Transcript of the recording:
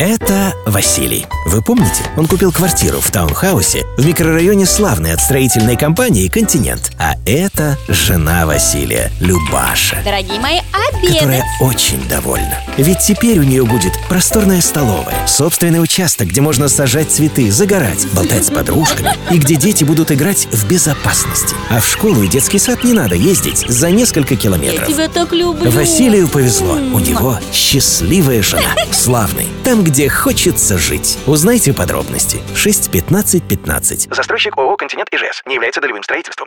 Это Василий. Вы помните? Он купил квартиру в таунхаусе в микрорайоне славной от строительной компании «Континент». А это жена Василия, Любаша. Дорогие мои, обедать! Которая очень довольна. Ведь теперь у нее будет просторная столовая, собственный участок, где можно сажать цветы, загорать, болтать с подружками и где дети будут играть в безопасности. А в школу и детский сад не надо ездить за несколько километров. Я тебя так люблю. Василию повезло. У него счастливая жена. Славный. Там, где хочется жить. Узнайте подробности. 6 15 15. Застройщик ООО «Континент Ижевск» не является долевым строительством.